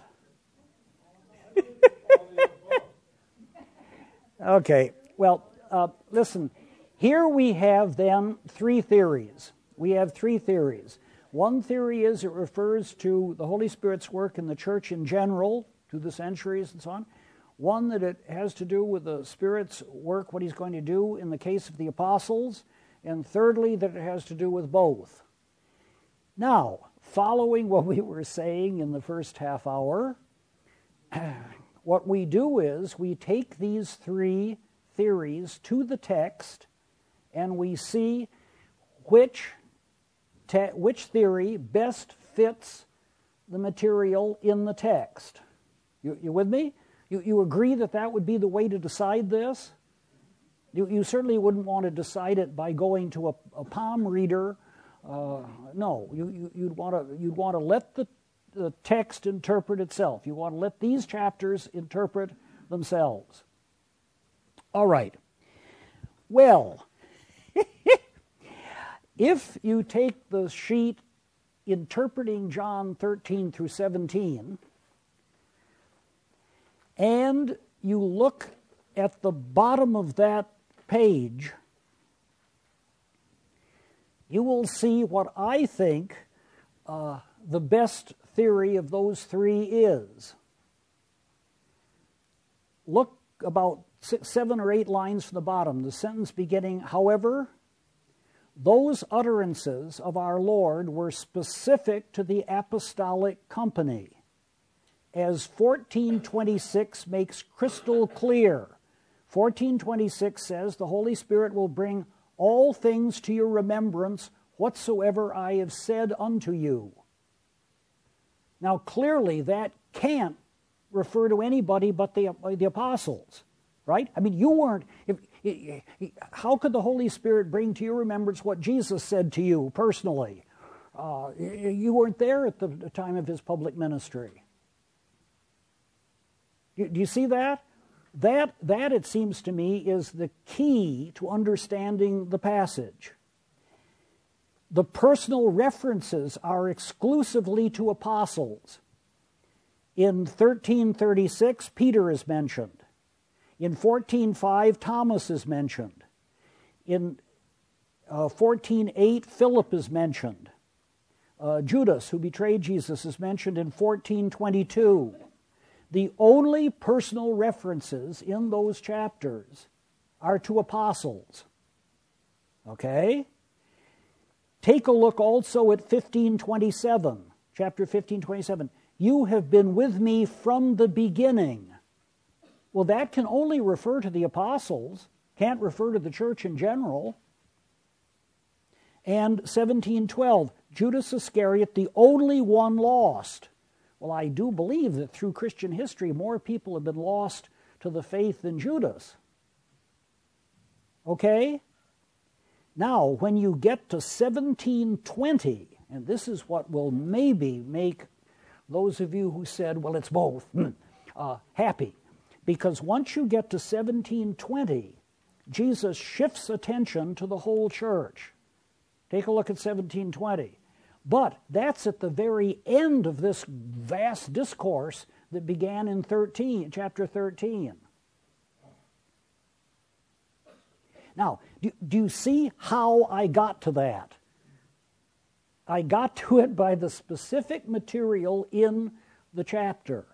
Okay. Well, uh, listen. Here we have then three theories. We have three theories. One theory is it refers to the Holy Spirit's work in the church in general, through the centuries and so on. One that it has to do with the Spirit's work, what he's going to do in the case of the apostles. And thirdly, that it has to do with both. Now, following what we were saying in the first half hour, what we do is we take these three theories to the text and we see which Te- which theory best fits the material in the text. You, you with me? You, you agree that that would be the way to decide this? You, you certainly wouldn't want to decide it by going to a, a palm reader. Uh, no, you, you, you'd want to you'd want to let the, the text interpret itself. You want to let these chapters interpret themselves. All right. Well, if you take the sheet interpreting John thirteen through seventeen, and you look at the bottom of that page, you will see what I think uh, the best theory of those three is. Look about six, seven or eight lines from the bottom, the sentence beginning, however, those utterances of our Lord were specific to the apostolic company, as fourteen twenty-six makes crystal clear. fourteen twenty-six says, the Holy Spirit will bring all things to your remembrance whatsoever I have said unto you. Now, clearly, that can't refer to anybody but the, the apostles, right? I mean, you weren't... If, how could the Holy Spirit bring to your remembrance what Jesus said to you personally? Uh, you weren't there at the time of his public ministry. Do you see that? That, that, it seems to me, is the key to understanding the passage. The personal references are exclusively to apostles. In thirteen thirty-six, Peter is mentioned. In fourteen five, Thomas is mentioned. In uh, fourteen eight, Philip is mentioned. Uh, Judas, who betrayed Jesus, is mentioned in fourteen twenty-two. The only personal references in those chapters are to apostles. Okay? Take a look also at fifteen twenty-seven, chapter fifteen twenty-seven. You have been with me from the beginning. Well, that can only refer to the apostles, can't refer to the church in general. And seventeen twelve, Judas Iscariot, the only one lost. Well, I do believe that through Christian history, more people have been lost to the faith than Judas. Okay? Now, when you get to seventeen twenty, and this is what will maybe make those of you who said, well, it's both, uh, happy. Because once you get to seventeen twenty, Jesus shifts attention to the whole church. Take a look at seventeen twenty. But that's at the very end of this vast discourse that began in thirteen, chapter thirteen. Now, do, do you see how I got to that? I got to it by the specific material in the chapter.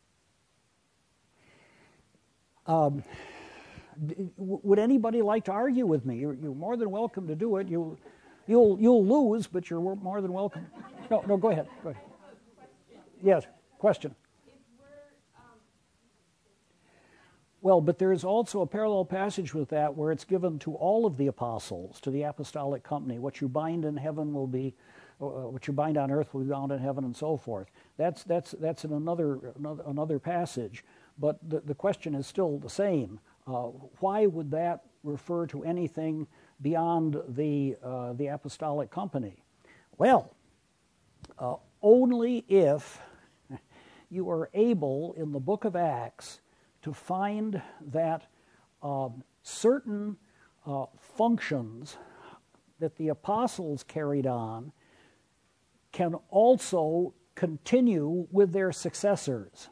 Um, would anybody like to argue with me? You're, you're more than welcome to do it. You, you'll you'll lose, but you're more than welcome. No, no, go ahead. Go ahead. Yes, question. Well, but there is also a parallel passage with that where it's given to all of the apostles, to the apostolic company. What you bind in heaven will be, uh, what you bind on earth will be bound in heaven, and so forth. That's that's that's in another another, another passage. But the, the question is still the same. Uh, why would that refer to anything beyond the uh, the apostolic company? Well, uh, only if you are able in the book of Acts to find that uh, certain uh, functions that the apostles carried on can also continue with their successors.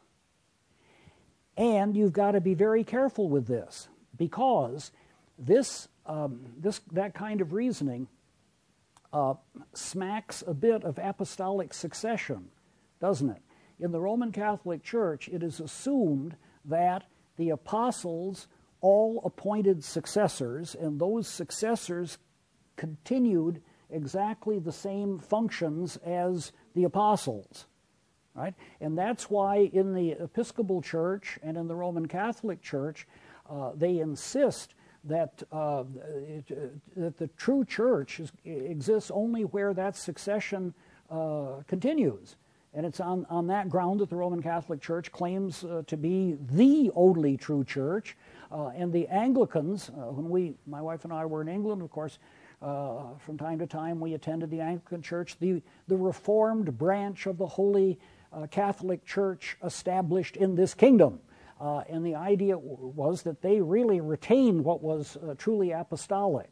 And you've got to be very careful with this, because this, um, this that kind of reasoning uh, smacks a bit of apostolic succession, doesn't it? In the Roman Catholic Church, it is assumed that the apostles all appointed successors, and those successors continued exactly the same functions as the apostles, right? And that's why in the Episcopal Church and in the Roman Catholic Church, uh, they insist that uh, it, uh, that the true church is, exists only where that succession uh, continues. And it's on, on that ground that the Roman Catholic Church claims uh, to be the only true church. Uh, and the Anglicans, uh, when we, my wife and I were in England, of course, uh, from time to time we attended the Anglican Church, the, the Reformed branch of the Holy uh, Catholic Church established in this kingdom. Uh, and the idea w- was that they really retained what was uh, truly apostolic.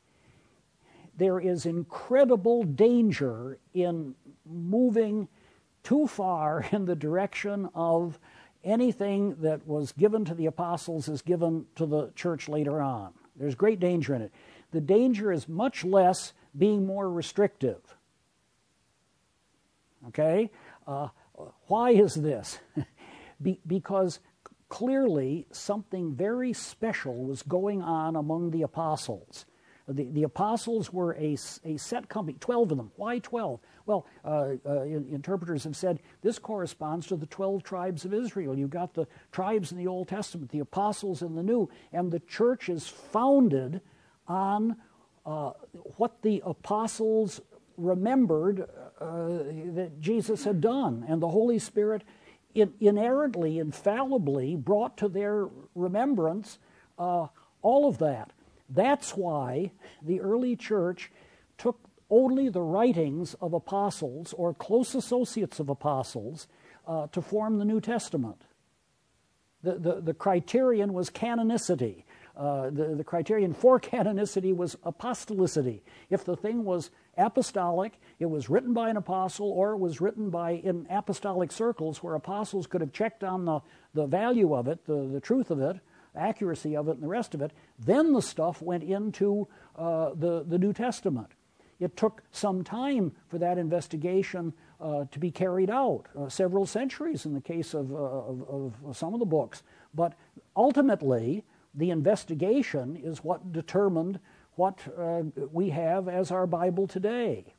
There is incredible danger in moving too far in the direction of anything that was given to the apostles is given to the church later on. There's great danger in it. The danger is much less being more restrictive. Okay? Uh, why is this? Be- because clearly something very special was going on among the apostles. The, the apostles were a, a set company, twelve of them. Why twelve? Well, uh, uh, interpreters have said this corresponds to the twelve tribes of Israel. You've got the tribes in the Old Testament, the apostles in the New, and the church is founded on uh, what the apostles remembered uh, that Jesus had done, and the Holy Spirit in, inerrantly, infallibly brought to their remembrance uh, all of that. That's why the early church took only the writings of apostles or close associates of apostles uh, to form the New Testament. The, the, the criterion was canonicity. Uh, the, the criterion for canonicity was apostolicity. If the thing was apostolic, it was written by an apostle, or it was written by in apostolic circles where apostles could have checked on the, the value of it, the, the truth of it, accuracy of it, and the rest of it, then the stuff went into uh, the, the New Testament. It took some time for that investigation uh, to be carried out, uh, several centuries in the case of, uh, of, of some of the books. But ultimately, the investigation is what determined what uh, we have as our Bible today.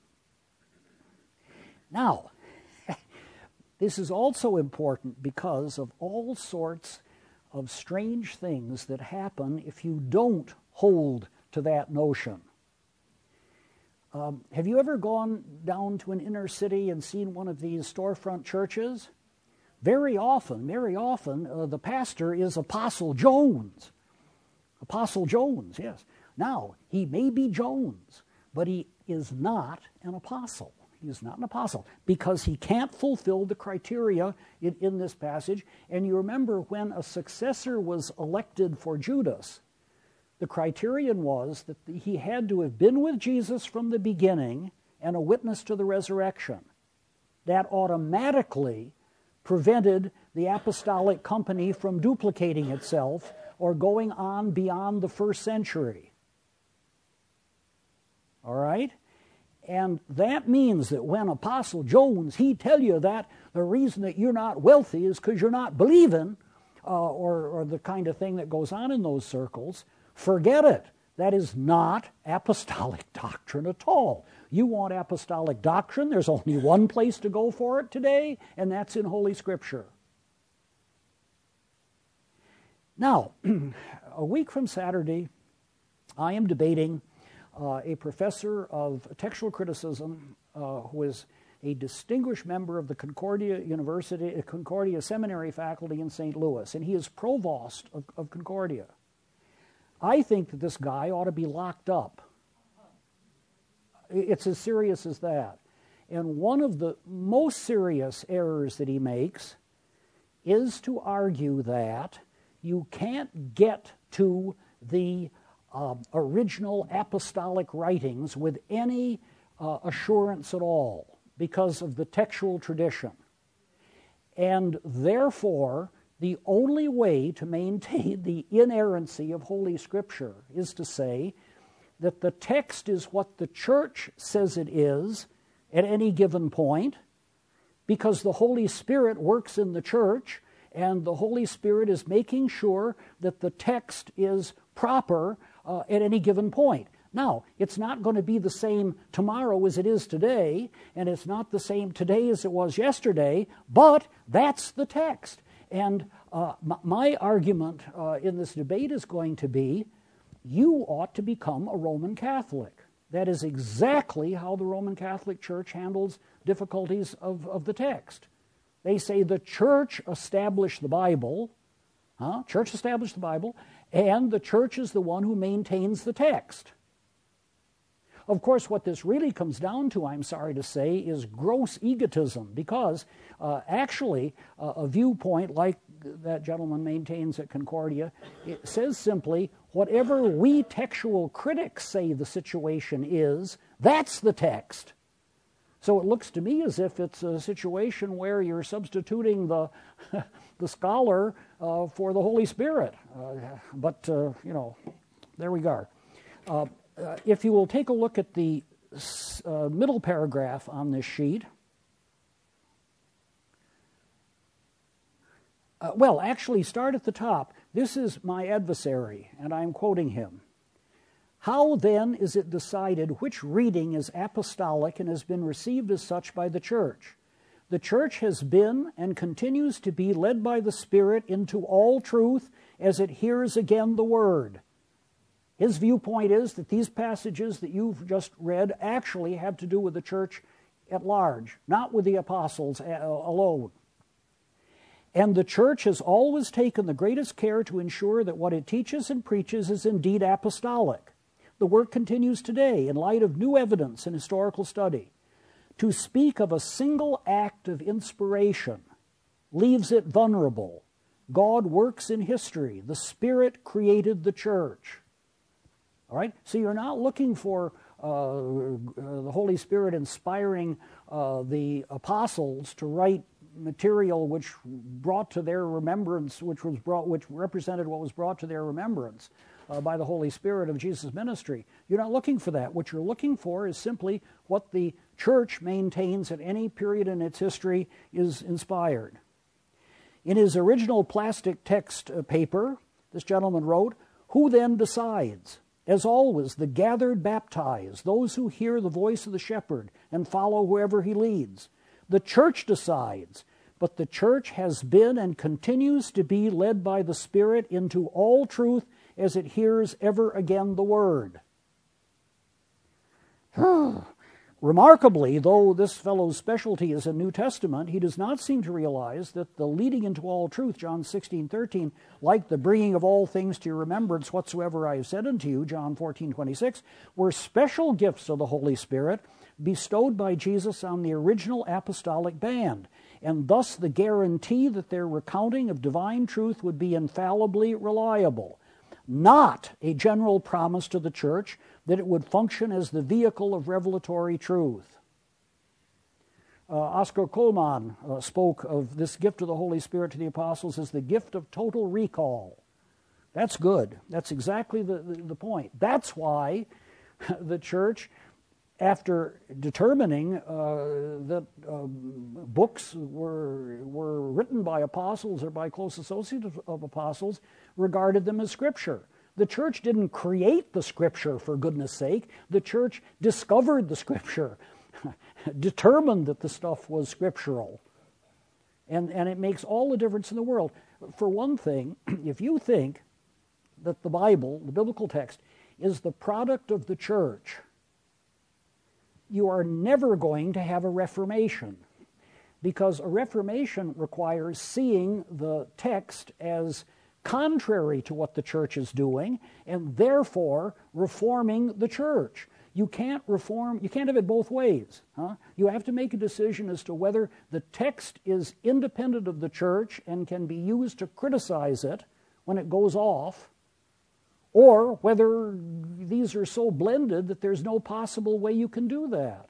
Now, this is also important because of all sorts of strange things that happen if you don't hold to that notion. Um, have you ever gone down to an inner city and seen one of these storefront churches? Very often, very often, uh, the pastor is Apostle Jones. Apostle Jones, yes. Now, he may be Jones, but he is not an apostle. He is not an apostle because he can't fulfill the criteria in, in this passage. And you remember when a successor was elected for Judas, the criterion was that he had to have been with Jesus from the beginning and a witness to the resurrection. That automatically prevented the apostolic company from duplicating itself or going on beyond the first century. All right? And that means that when Apostle Jones, he tell you that the reason that you're not wealthy is because you're not believing, uh, or, or the kind of thing that goes on in those circles, forget it. That is not apostolic doctrine at all. You want apostolic doctrine, there's only one place to go for it today, and that's in Holy Scripture. Now, a week from Saturday, I am debating uh, a professor of textual criticism uh, who is a distinguished member of the Concordia University, Concordia Seminary faculty in Saint Louis, and he is provost of, of Concordia. I think that this guy ought to be locked up. It's as serious as that. And one of the most serious errors that he makes is to argue that you can't get to the uh, original apostolic writings with any uh, assurance at all because of the textual tradition. And therefore, the only way to maintain the inerrancy of Holy Scripture is to say that the text is what the church says it is at any given point, because the Holy Spirit works in the church, and the Holy Spirit is making sure that the text is proper uh, at any given point. Now, it's not going to be the same tomorrow as it is today, and it's not the same today as it was yesterday, but that's the text. And uh, m- my argument uh, in this debate is going to be, you ought to become a Roman Catholic. That is exactly how the Roman Catholic Church handles difficulties of, of the text. They say the church established the Bible, huh? Church established the Bible, and the church is the one who maintains the text. Of course, what this really comes down to, I'm sorry to say, is gross egotism, because uh, actually uh, a viewpoint like that gentleman maintains at Concordia, it says simply, whatever we textual critics say the situation is, that's the text. So it looks to me as if it's a situation where you're substituting the the scholar uh, for the Holy Spirit. Uh, but, uh, you know, there we are. Uh, uh, if you will take a look at the uh, middle paragraph on this sheet. Uh, well, actually, start at the top. This is my adversary, and I'm quoting him. How then is it decided which reading is apostolic and has been received as such by the church? The church has been and continues to be led by the Spirit into all truth as it hears again the word. His viewpoint is that these passages that you've just read actually have to do with the church at large, not with the apostles alone. And the church has always taken the greatest care to ensure that what it teaches and preaches is indeed apostolic. The work continues today in light of new evidence and historical study. To speak of a single act of inspiration leaves it vulnerable. God works in history. The Spirit created the church. All right? So you're not looking for uh, the Holy Spirit inspiring uh, the apostles to write material which brought to their remembrance, which was brought, which represented what was brought to their remembrance uh, by the Holy Spirit of Jesus' ministry. You're not looking for that. What you're looking for is simply what the church maintains at any period in its history is inspired. In his original plastic text uh, paper, this gentleman wrote, "Who then decides? As always, the gathered baptize, those who hear the voice of the shepherd and follow wherever he leads. The church decides, but the church has been and continues to be led by the Spirit into all truth as it hears ever again the word." Remarkably, though this fellow's specialty is in New Testament, he does not seem to realize that the leading into all truth, John sixteen thirteen, like the bringing of all things to your remembrance whatsoever I have said unto you, John fourteen twenty-six, were special gifts of the Holy Spirit bestowed by Jesus on the original apostolic band, and thus the guarantee that their recounting of divine truth would be infallibly reliable, not a general promise to the church that it would function as the vehicle of revelatory truth. Uh, Oscar Cullmann uh, spoke of this gift of the Holy Spirit to the apostles as the gift of total recall. That's good. That's exactly the, the, the point. That's why the church, after determining uh, that uh, books were, were written by apostles or by close associates of, of apostles, regarded them as Scripture. The church didn't create the Scripture, for goodness sake. The church discovered the Scripture, determined that the stuff was scriptural. And, and it makes all the difference in the world. For one thing, if you think that the Bible, the biblical text, is the product of the church, you are never going to have a reformation, because a reformation requires seeing the text as contrary to what the church is doing, and therefore reforming the church. You can't reform, you can't have it both ways. Huh? You have to make a decision as to whether the text is independent of the church and can be used to criticize it when it goes off, or whether these are so blended that there's no possible way you can do that.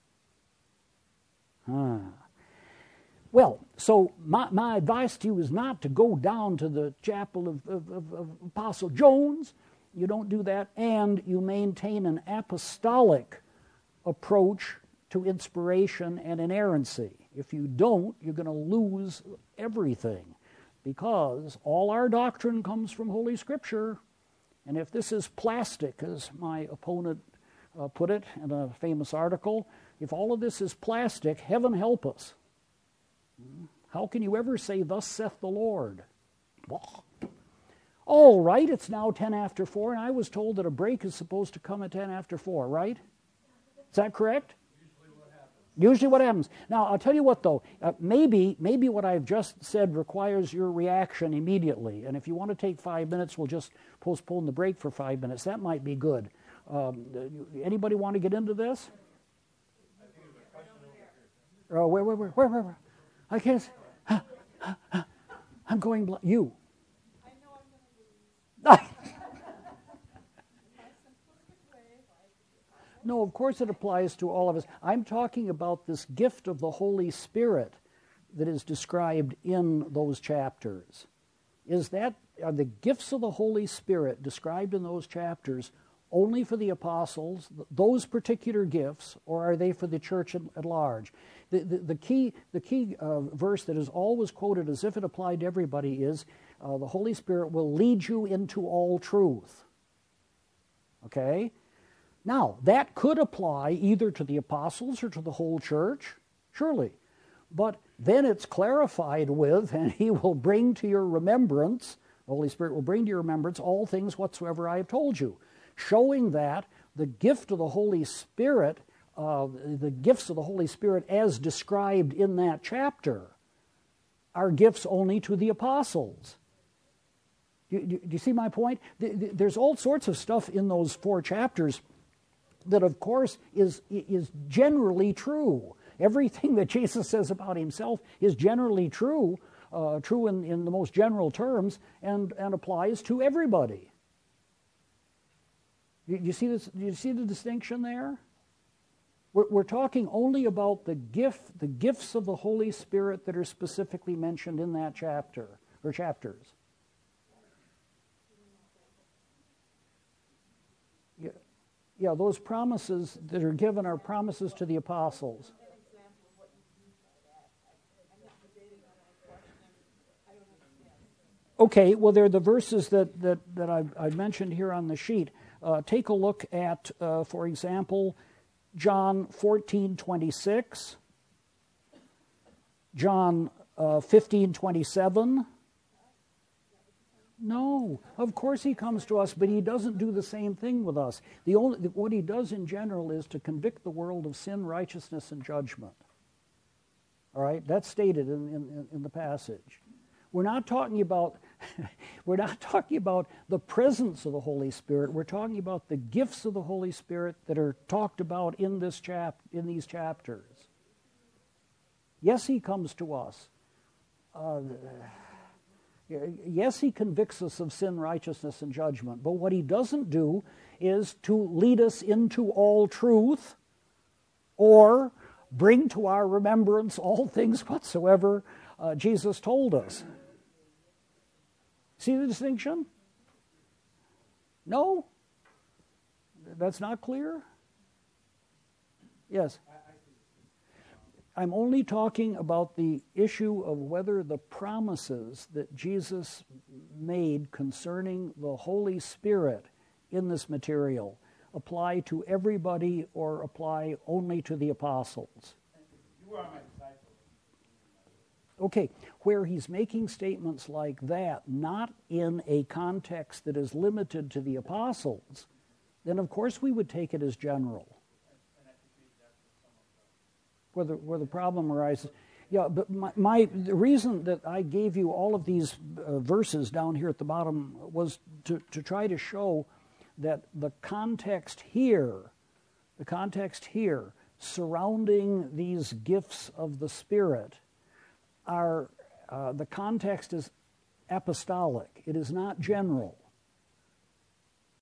Huh. Well, so my, my advice to you is not to go down to the chapel of, of, of, of Apostle Jones. You don't do that, and you maintain an apostolic approach to inspiration and inerrancy. If you don't, you're going to lose everything, because all our doctrine comes from Holy Scripture. And if this is plastic, as my opponent uh, put it in a famous article, if all of this is plastic, heaven help us. How can you ever say, "Thus saith the Lord"? All right, it's now ten after four, and I was told that a break is supposed to come at ten after four, right? Is that correct? Usually what happens. Usually what happens. Now, I'll tell you what, though. Uh, maybe, maybe what I've just said requires your reaction immediately, and if you want to take five minutes, we'll just postpone the break for five minutes. That might be good. Um, anybody want to get into this? I think there's a question over here. Uh, where, where, where, where, where, where? I can't. See. Huh, huh, huh. I'm going blind. You. I know I'm going to lose. No, of course it applies to all of us. I'm talking about this gift of the Holy Spirit that is described in those chapters. Is that, are the gifts of the Holy Spirit described in those chapters only for the apostles, those particular gifts, or are they for the church at, at large? The, the, the key, the key uh, verse that is always quoted as if it applied to everybody is, uh, the Holy Spirit will lead you into all truth. Okay? Now, that could apply either to the apostles or to the whole church, surely. But then it's clarified with, and he will bring to your remembrance, the Holy Spirit will bring to your remembrance all things whatsoever I have told you, showing that the gift of the Holy Spirit, uh, the gifts of the Holy Spirit as described in that chapter, are gifts only to the apostles. Do, do, do you see my point? There's all sorts of stuff in those four chapters that, of course, is, is generally true. Everything that Jesus says about himself is generally true, uh, true in, in the most general terms, and, and applies to everybody. You, you see this? Do you see the distinction there? We're, we're talking only about the gift, the gifts of the Holy Spirit that are specifically mentioned in that chapter or chapters. Yeah, yeah, those promises that are given are promises to the apostles. Okay, well, they're the verses that, that, that I've, I've mentioned here on the sheet. Uh, take a look at, uh, for example, John fourteen twenty-six, John uh, fifteen twenty-seven. No, of course he comes to us, but he doesn't do the same thing with us. The only, what he does in general is to convict the world of sin, righteousness, and judgment. All right, that's stated in, in, in the passage. We're not talking about we're not talking about the presence of the Holy Spirit. We're talking about the gifts of the Holy Spirit that are talked about in this chap in these chapters. Yes, he comes to us. Uh, yes, he convicts us of sin, righteousness, and judgment. But what he doesn't do is to lead us into all truth, or bring to our remembrance all things whatsoever uh, Jesus told us. See the distinction? No? That's not clear? Yes. I'm only talking about the issue of whether the promises that Jesus made concerning the Holy Spirit in this material apply to everybody or apply only to the apostles. You are my disciple. Okay, where he's making statements like that, not in a context that is limited to the apostles, then of course we would take it as general. Where the, where the problem arises. Yeah, but my, my the reason that I gave you all of these uh, verses down here at the bottom was to, to try to show that the context here, the context here surrounding these gifts of the Spirit are, uh, the context is apostolic. It is not general.